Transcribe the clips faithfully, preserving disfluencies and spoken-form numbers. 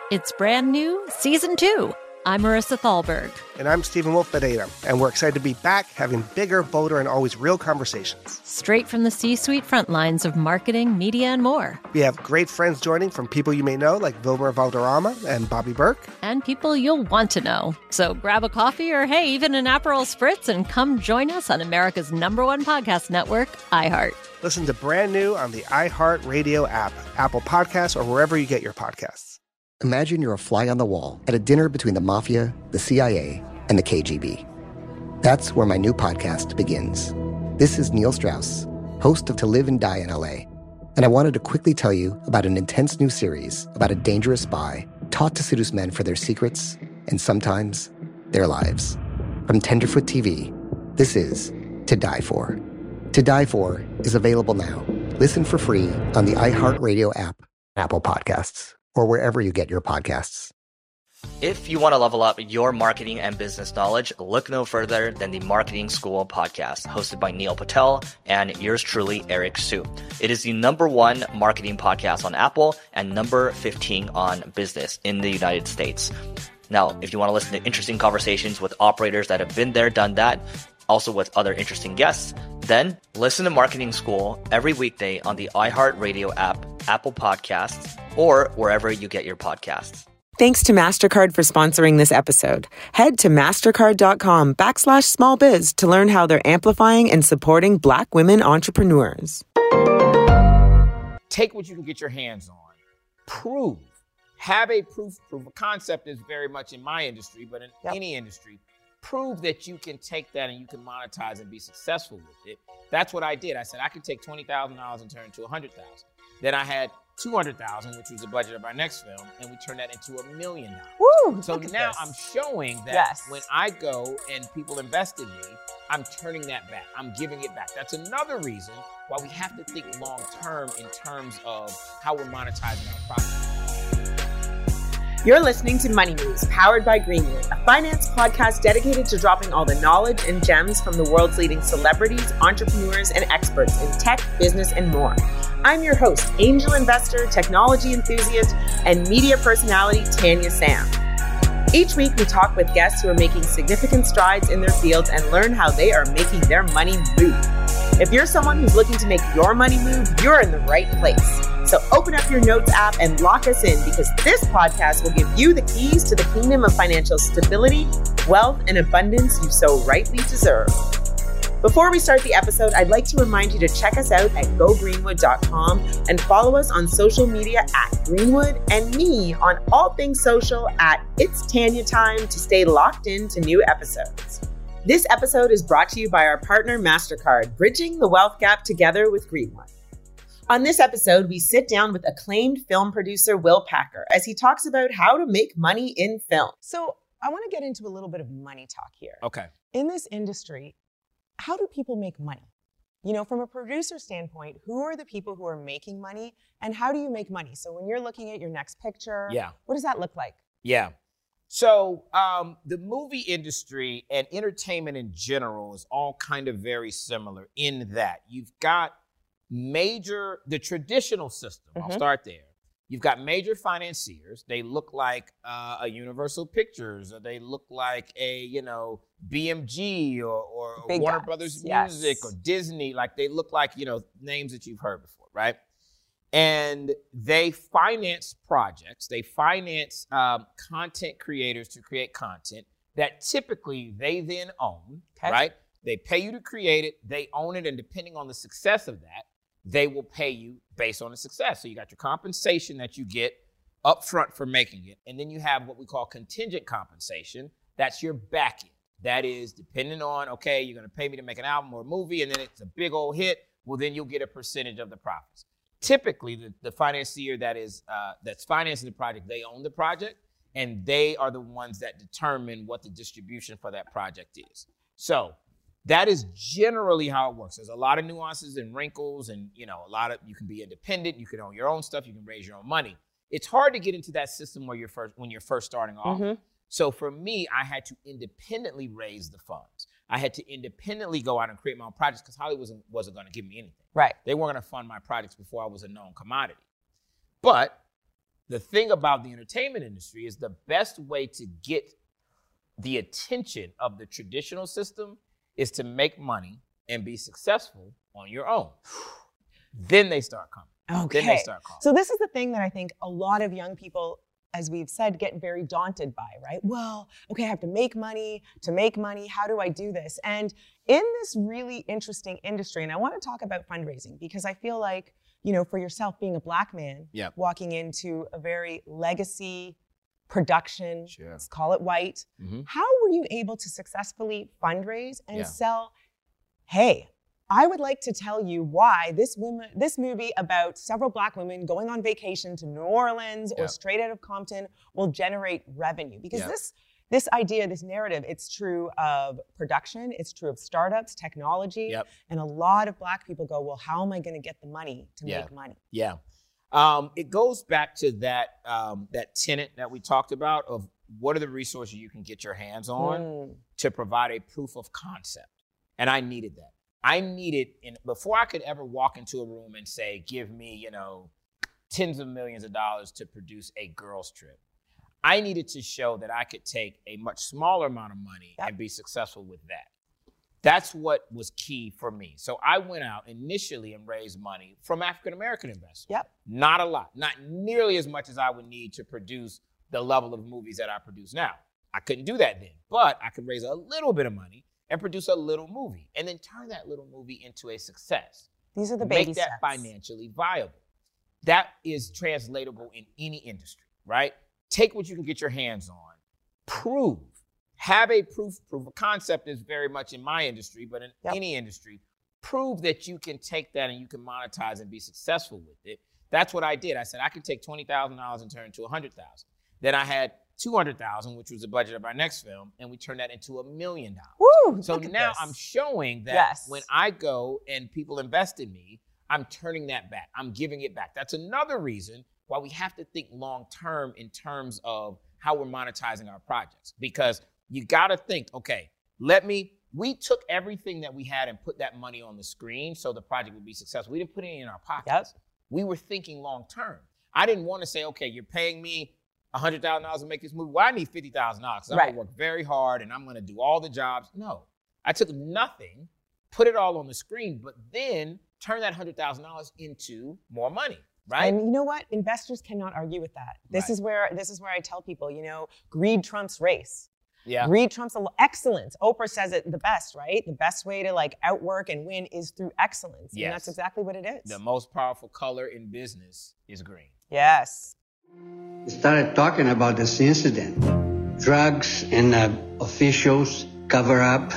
It's brand new, season two. I'm Marissa Thalberg. And I'm Stephen Wolf Bedeta, and we're excited to be back having bigger, bolder, and always real conversations. Straight from the C-suite front lines of marketing, media, and more. We have great friends joining from people you may know, like Wilmer Valderrama and Bobby Burke. And people you'll want to know. So grab a coffee or, hey, even an Aperol Spritz and come join us on America's number one podcast network, iHeart. Listen to Brand New on the iHeartRadio app, Apple Podcasts, or wherever you get your podcasts. Imagine you're a fly on the wall at a dinner between the mafia, the C I A, and the K G B. That's where my new podcast begins. This is Neil Strauss, host of To Live and Die in L A, and I wanted to quickly tell you about an intense new series about a dangerous spy taught to seduce men for their secrets and sometimes their lives. From Tenderfoot T V, this is To Die For. To Die For is available now. Listen for free on the iHeartRadio app, Apple Podcasts, or wherever you get your podcasts. If you want to level up your marketing and business knowledge, look no further than the Marketing School podcast, hosted by Neil Patel and yours truly, Eric Su. It is the number one marketing podcast on Apple and number fifteen on business in the United States. Now, if you want to listen to interesting conversations with operators that have been there, done that, also with other interesting guests, then listen to Marketing School every weekday on the iHeartRadio app, Apple Podcasts, or wherever you get your podcasts. Thanks to MasterCard for sponsoring this episode. Head to mastercard.com backslash small biz to learn how they're amplifying and supporting Black women entrepreneurs. Take what you can get your hands on. Prove. Have a proof. Proof of concept is very much in my industry, but in yep. any industry. Prove that you can take that and you can monetize and be successful with it. That's what I did. I said I could take twenty thousand dollars and turn it into one hundred thousand dollars. Then I had two hundred thousand dollars, which was the budget of our next film, and we turned that into a million dollars. Woo! So now I'm showing that yes. when I go and people invest in me, I'm turning that back. I'm giving it back. That's another reason why we have to think long term in terms of how we're monetizing our product. You're listening to Money Moves, powered by Greenwood, a finance podcast dedicated to dropping all the knowledge and gems from the world's leading celebrities, entrepreneurs, and experts in tech, business, and more. I'm your host, angel investor, technology enthusiast, and media personality, Tanya Sam. Each week, we talk with guests who are making significant strides in their fields and learn how they are making their money move. If you're someone who's looking to make your money move, you're in the right place. So open up your notes app and lock us in, because this podcast will give you the keys to the kingdom of financial stability, wealth, and abundance you so rightly deserve. Before we start the episode, I'd like to remind you to check us out at go greenwood dot com and follow us on social media at Greenwood, and me on all things social at It's Tanya Time to stay locked in to new episodes. This episode is brought to you by our partner MasterCard, bridging the wealth gap together with Greenwood. On this episode, we sit down with acclaimed film producer Will Packer as he talks about how to make money in film. So I want to get into a little bit of money talk here. Okay. In this industry, how do people make money? You know, from a producer standpoint, who are the people who are making money and how do you make money? So when you're looking at your next picture, yeah. what does that look like? Yeah. So um, the movie industry and entertainment in general is all kind of very similar in that you've got major, the traditional system, mm-hmm. I'll start there. You've got major financiers. They look like uh, a Universal Pictures, or they look like a, you know, B M G or, or Warner guys. Brothers yes. Music or Disney. Like they look like, you know, names that you've heard before, right? And they finance projects. They finance um, content creators to create content that typically they then own, okay. right? They pay you to create it. They own it. And depending on the success of that, they will pay you based on the success. So you got your compensation that you get up front for making it. And then you have what we call contingent compensation. That's your back end. That is depending on, okay, you're going to pay me to make an album or a movie, and then it's a big old hit. Well, then you'll get a percentage of the profits. Typically, the, the financier that is uh, that's financing the project, they own the project, and they are the ones that determine what the distribution for that project is. So that is generally how it works. There's a lot of nuances and wrinkles, and you know, a lot of you can be independent, you can own your own stuff, you can raise your own money. It's hard to get into that system where you're first when you're first starting off. Mm-hmm. So for me, I had to independently raise the funds. I had to independently go out and create my own projects because Hollywood wasn't, wasn't going to give me anything. Right. They weren't going to fund my projects before I was a known commodity. But the thing about the entertainment industry is the best way to get the attention of the traditional system is to make money and be successful on your own. Then they start coming. Okay. Then they start calling. So this is the thing that I think a lot of young people, as we've said, get very daunted by, right? Well, okay, I have to make money. To make money, how do I do this? And in this really interesting industry, and I want to talk about fundraising because I feel like, you know, for yourself being a Black man, Yep. walking into a very legacy production, Sure. let's call it white, Mhm. how were you able to successfully fundraise and Yeah. sell, hey, I would like to tell you why this woman, this movie about several Black women going on vacation to New Orleans or Yeah. straight out of Compton will generate revenue. Because Yeah. this this idea, this narrative, it's true of production, it's true of startups, technology, Yep. and a lot of Black people go, well, how am I going to get the money to Yeah. make money? Yeah. Um, it goes back to that um, that tenet that we talked about of what are the resources you can get your hands on Mm. to provide a proof of concept. And I needed that. I needed, in, before I could ever walk into a room and say, give me, you know, tens of millions of dollars to produce a girls trip, I needed to show that I could take a much smaller amount of money Yep. and be successful with that. That's what was key for me. So I went out initially and raised money from African-American investors. Yep. Not a lot, not nearly as much as I would need to produce the level of movies that I produce now. I couldn't do that then, but I could raise a little bit of money and produce a little movie and then turn that little movie into a success. These are the baby Make that steps. financially viable. That is translatable in any industry, right? Take what you can get your hands on, prove, have a proof, proof of concept is very much in my industry, but in Yep. any industry, prove that you can take that and you can monetize and be successful with it. That's what I did. I said, I can take twenty thousand dollars and turn it into one hundred thousand dollars. Then I had two hundred thousand dollars, which was the budget of our next film, and we turned that into a million dollars. Woo, So look at now this. I'm showing that Yes. when I go and people invest in me, I'm turning that back. I'm giving it back. That's another reason why we have to think long term in terms of how we're monetizing our projects. Because you got to think, okay, let me, we took everything that we had and put that money on the screen so the project would be successful. We didn't put it in our pockets. Yep. We were thinking long term. I didn't want to say, okay, you're paying me one hundred thousand dollars to make this movie. Well, I need fifty thousand dollars because I'm Right. going to work very hard and I'm going to do all the jobs. No, I took nothing, put it all on the screen, but then turn that one hundred thousand dollars into more money, right? And you know what? Investors cannot argue with that. This Right. is where this is where I tell people, you know, greed trumps race. yeah. Greed trumps al- excellence. Oprah says it the best, right? The best way to like outwork and win is through excellence. And Yes. that's exactly what it is. The most powerful color in business is green. Yes. Started talking about this incident. Drugs and uh, officials cover up.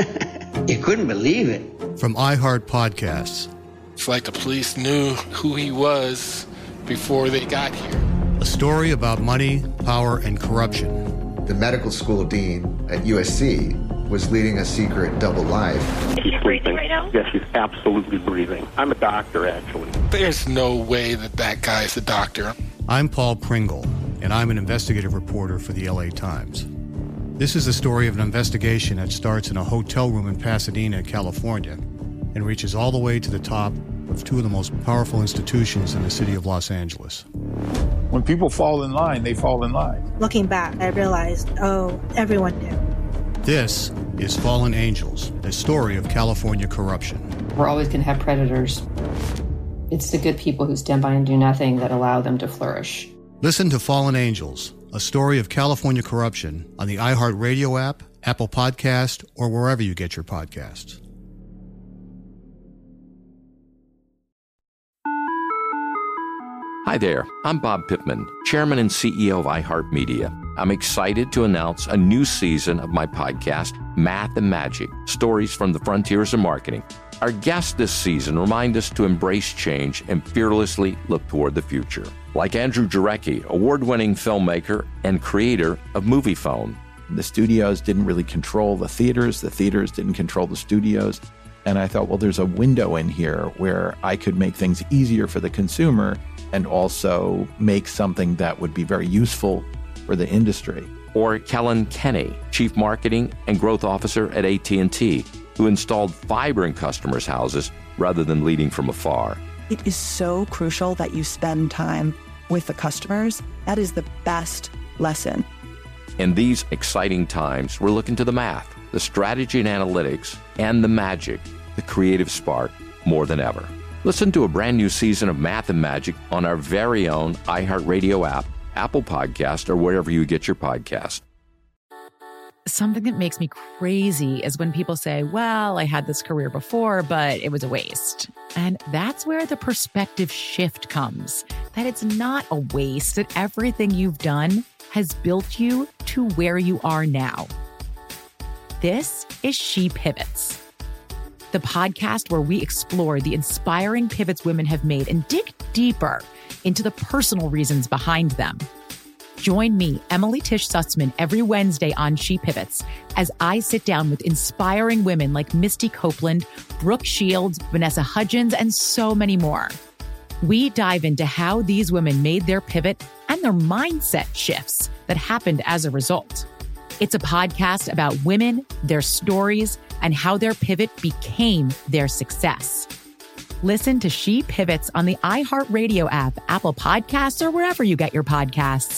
You couldn't believe it. From iHeart Podcasts. It's like the police knew who he was before they got here. A story about money, power, and corruption. The medical school dean at U S C was leading a secret double life. She's breathing right now? Yes, she's absolutely breathing. I'm a doctor, actually. There's no way that that guy's a doctor. I'm Paul Pringle, and I'm an investigative reporter for the L A Times. This is the story of an investigation that starts in a hotel room in Pasadena, California, and reaches all the way to the top of two of the most powerful institutions in the city of Los Angeles. When people fall in line, they fall in line. Looking back, I realized, oh, everyone knew. This is Fallen Angels, a story of California corruption. We're always going to have predators. It's the good people who stand by and do nothing that allow them to flourish. Listen to Fallen Angels, a story of California corruption on the iHeartRadio app, Apple Podcast, or wherever you get your podcasts. Hi there, I'm Bob Pittman, Chairman and C E O of iHeartMedia. I'm excited to announce a new season of my podcast, Math and Magic, Stories from the Frontiers of Marketing. Our guests this season remind us to embrace change and fearlessly look toward the future. Like Andrew Jarecki, award-winning filmmaker and creator of MoviePhone. The studios didn't really control the theaters. The theaters didn't control the studios. And I thought, well, there's a window in here where I could make things easier for the consumer and also make something that would be very useful for the industry. Or Kellen Kenny, Chief Marketing and Growth Officer at A T and T, who installed fiber in customers' houses rather than leading from afar. It is so crucial that you spend time with the customers, that is the best lesson. In these exciting times, we're looking to the math, the strategy and analytics, and the magic, the creative spark, more than ever. Listen to a brand new season of Math and Magic on our very own iHeartRadio app, Apple Podcast, or wherever you get your podcast. Something that makes me crazy is when people say, well, I had this career before, but it was a waste. And that's where the perspective shift comes, that it's not a waste, that everything you've done has built you to where you are now. This is She Pivots, the podcast where we explore the inspiring pivots women have made and dig deeper into the personal reasons behind them. Join me, Emily Tish Sussman, every Wednesday on She Pivots as I sit down with inspiring women like Misty Copeland, Brooke Shields, Vanessa Hudgens, and so many more. We dive into how these women made their pivot and their mindset shifts that happened as a result. It's a podcast about women, their stories, and how their pivot became their success. Listen to She Pivots on the iHeartRadio app, Apple Podcasts, or wherever you get your podcasts.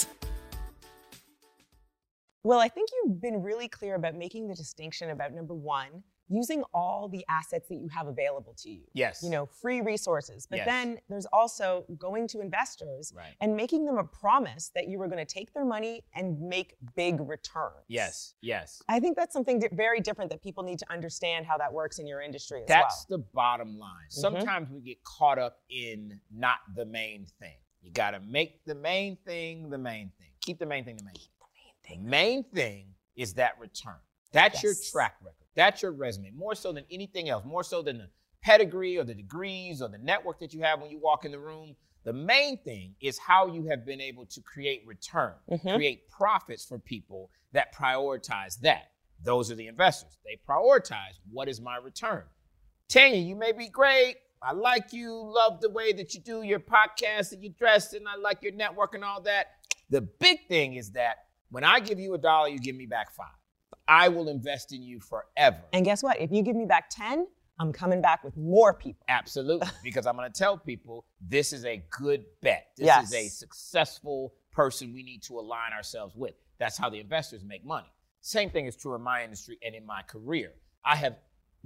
Well, I think you've been really clear about making the distinction about, number one, using all the assets that you have available to you. Yes. You know, free resources. But Yes. then there's also going to investors Right. and making them a promise that you were going to take their money and make big returns. Yes, yes. I think that's something di- very different that people need to understand how that works in your industry as That's well. the bottom line. Sometimes we get caught up in not the main thing. You got to make the main thing the main thing. Keep the main thing the main thing. The main thing is that return. That's Yes. your track record. That's your resume, more so than anything else, more so than the pedigree or the degrees or the network that you have when you walk in the room. The main thing is how you have been able to create return, Mhm. create profits for people that prioritize that. Those are the investors. They prioritize, what is my return? Tanya, you may be great. I like you, love the way that you do your podcast and you dress, and I like your network and all that. The big thing is that when I give you a dollar, you give me back five. I will invest in you forever. And guess what? If you give me back ten, I'm coming back with more people. Absolutely, because I'm going to tell people this is a good bet. This Yes. is a successful person we need to align ourselves with. That's how the investors make money. Same thing is true in my industry and in my career. I have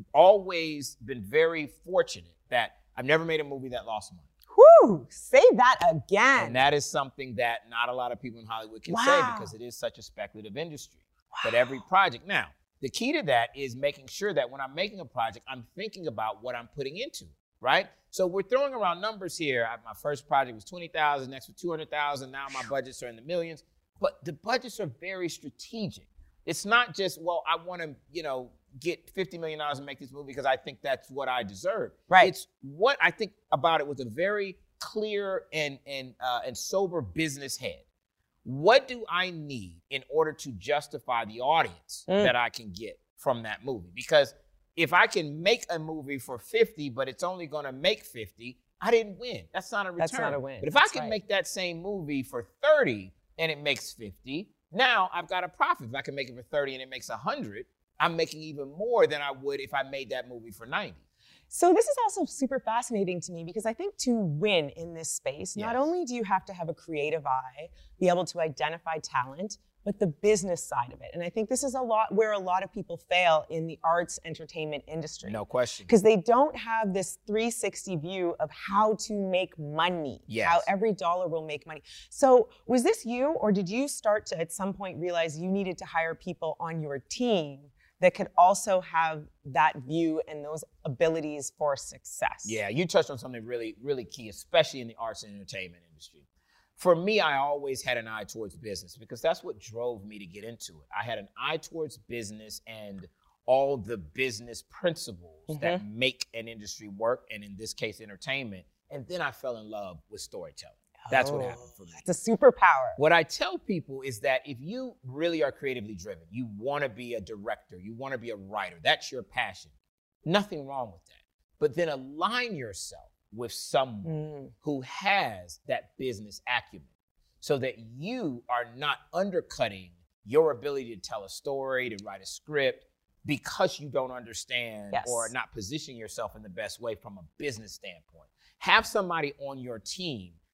always been very fortunate that I've never made a movie that lost money. Whew, say that again. And that is something that not a lot of people in Hollywood can Wow. say because it is such a speculative industry. But every project, now, the key to that is making sure that when I'm making a project, I'm thinking about what I'm putting into it, right? So we're throwing around numbers here. I, my first project was twenty thousand dollars, next was two hundred thousand dollars. Now my budgets are in the millions. But the budgets are very strategic. It's not just, well, I want to, you know, get fifty million dollars and make this movie because I think that's what I deserve. Right. It's what I think about it with a very clear and and uh, and sober business head. What do I need in order to justify the audience Mm. that I can get from that movie? Because if I can make a movie for fifty, but it's only going to make fifty, I didn't win. That's not a return. That's not a win. But if That's I can right. make that same movie for thirty and it makes fifty, now I've got a profit. If I can make it for thirty and it makes one hundred, I'm making even more than I would if I made that movie for ninety. So this is also super fascinating to me because I think to win in this space, not Yes. only do you have to have a creative eye, be able to identify talent, but the business side of it. And I think this is a lot where a lot of people fail in the arts entertainment industry. No question. Because they don't have this three sixty view of how to make money, Yes. how every dollar will make money. So was this you, or did you start to at some point realize you needed to hire people on your team that could also have that view and those abilities for success? Yeah, you touched on something really, really key, especially in the arts and entertainment industry. For me, I always had an eye towards business because that's what drove me to get into it. I had an eye towards business and all the business principles that make an industry work, and in this case, entertainment. And then I fell in love with storytelling. That's what Oh, happened for me. It's a superpower. What I tell people is that if you really are creatively driven, you want to be a director, you want to be a writer, that's your passion. Nothing wrong with that. But then align yourself with someone Mm. who has that business acumen so that you are not undercutting your ability to tell a story, to write a script, because you don't understand Yes. or not position yourself in the best way from a business standpoint. Have somebody on your team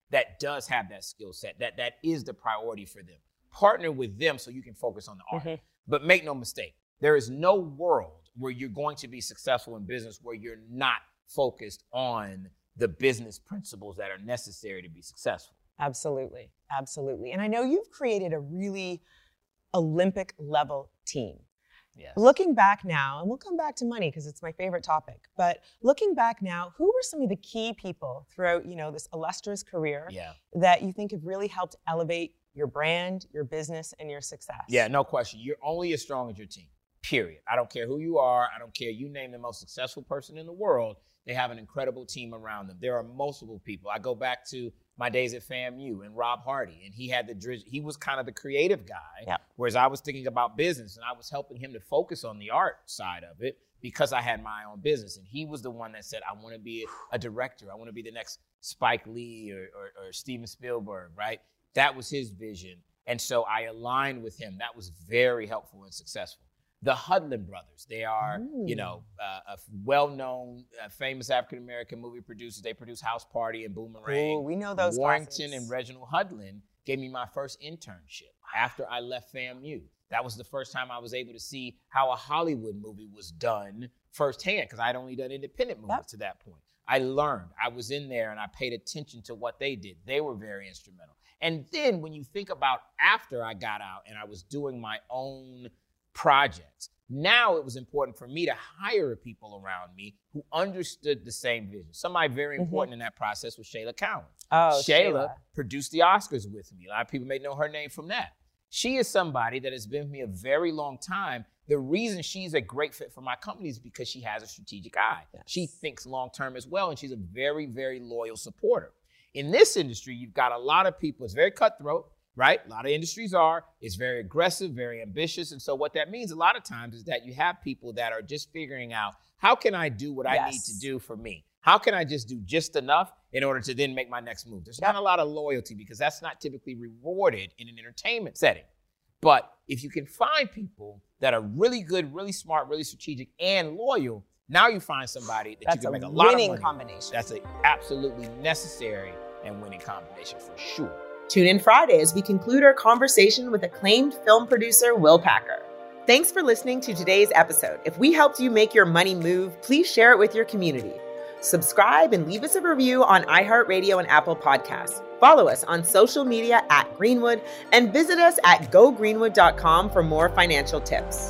that does have that skill set, that that is the priority for them. Partner with them so you can focus on the art. Mm-hmm. But make no mistake, there is no world where you're going to be successful in business where you're not focused on the business principles that are necessary to be successful. Absolutely. Absolutely. And I know you've created a really Olympic level team. Yes. Looking back now, and we'll come back to money because it's my favorite topic, but looking back now, who were some of the key people throughout, you know, this illustrious career yeah. that you think have really helped elevate your brand, your business, and your success? Yeah, no question. You're only as strong as your team, period. I don't care who you are. I don't care. You name the most successful person in the world. They have an incredible team around them. There are multiple people. I go back to my days at FAMU and Rob Hardy, and he had the he was kind of the creative guy, yeah. whereas I was thinking about business, and I was helping him to focus on the art side of it because I had my own business. And he was the one that said, I want to be a director. I want to be the next Spike Lee or, or, or Steven Spielberg, right? That was his vision. And so I aligned with him. That was very helpful and successful. The Hudlin brothers, they are, Ooh. you know, uh, a well-known, uh, famous African-American movie producers. They produce House Party and Boomerang. Ooh, we know those Warrington classes. And Reginald Hudlin gave me my first internship after I left FAMU. That was the first time I was able to see how a Hollywood movie was done firsthand because I'd only done independent movies yep. to that point. I learned. I was in there and I paid attention to what they did. They were very instrumental. And then when you think about after I got out and I was doing my own projects, now it was important for me to hire people around me who understood the same vision. Somebody very important mm-hmm. in that process was Shayla Cowan. Oh, Shayla, Shayla produced the Oscars with me. A lot of people may know her name from that. She is somebody that has been with me a very long time. The reason she's a great fit for my company is because she has a strategic eye. Yes. She thinks long-term as well, and she's a very, very loyal supporter. In this industry, you've got a lot of people. It's very cutthroat. Right? A lot of industries are. It's very aggressive, very ambitious. And so what that means a lot of times is that you have people that are just figuring out, how can I do what yes. I need to do for me? How can I just do just enough in order to then make my next move? There's yep. not a lot of loyalty because that's not typically rewarded in an entertainment setting. But if you can find people that are really good, really smart, really strategic, and loyal, now you find somebody that that's you can a make a lot of money. Winning combination. That's an absolutely necessary and winning combination for sure. Tune in Friday as we conclude our conversation with acclaimed film producer Will Packer. Thanks for listening to today's episode. If we helped you make your money move, please share it with your community. Subscribe and leave us a review on iHeartRadio and Apple Podcasts. Follow us on social media at Greenwood and visit us at go greenwood dot com for more financial tips.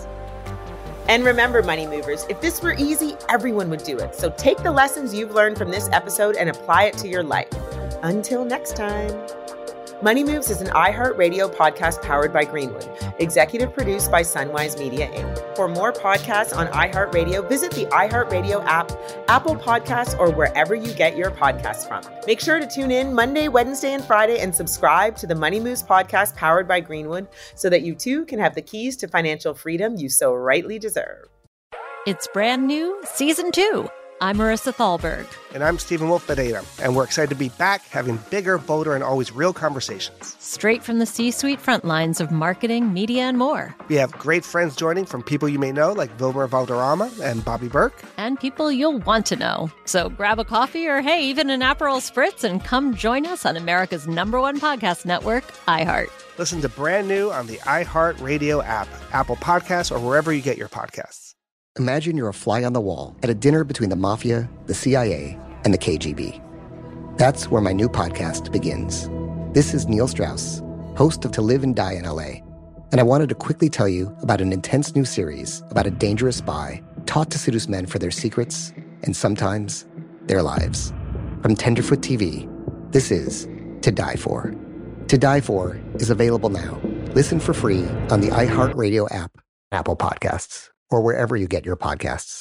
And remember, money movers, if this were easy, everyone would do it. So take the lessons you've learned from this episode and apply it to your life. Until next time. Money Moves is an iHeartRadio podcast powered by Greenwood, executive produced by Sunwise Media, Incorporated. For more podcasts on iHeartRadio, visit the iHeartRadio app, Apple Podcasts, or wherever you get your podcasts from. Make sure to tune in Monday, Wednesday, and Friday and subscribe to the Money Moves podcast powered by Greenwood so that you too can have the keys to financial freedom you so rightly deserve. It's brand new, season two. I'm Marissa Thalberg. And I'm Stephen Wolf Bedeta. And we're excited to be back having bigger, bolder, and always real conversations. Straight from the C-suite front lines of marketing, media, and more. We have great friends joining from people you may know, like Wilmer Valderrama and Bobby Burke. And people you'll want to know. So grab a coffee or, hey, even an Aperol Spritz and come join us on America's number one podcast network, iHeart. Listen to brand new on the iHeartRadio app, Apple Podcasts, or wherever you get your podcasts. Imagine you're a fly on the wall at a dinner between the mafia, the C I A, and the K G B. That's where my new podcast begins. This is Neil Strauss, host of To Live and Die in L A, and I wanted to quickly tell you about an intense new series about a dangerous spy taught to seduce men for their secrets and sometimes their lives. From Tenderfoot T V, this is To Die For. To Die For is available now. Listen for free on the iHeartRadio app, Apple Podcasts, or wherever you get your podcasts.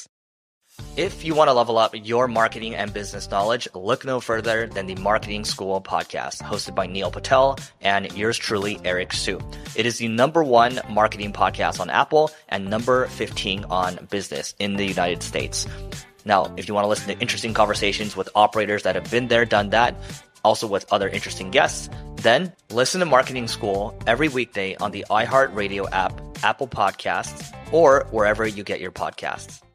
If you want to level up your marketing and business knowledge, look no further than the Marketing School podcast, hosted by Neil Patel and yours truly, Eric Su. It is the number one marketing podcast on Apple and number fifteen on business in the United States. Now, if you want to listen to interesting conversations with operators that have been there, done that, also with other interesting guests, then listen to Marketing School every weekday on the iHeartRadio app, Apple Podcasts, or wherever you get your podcasts.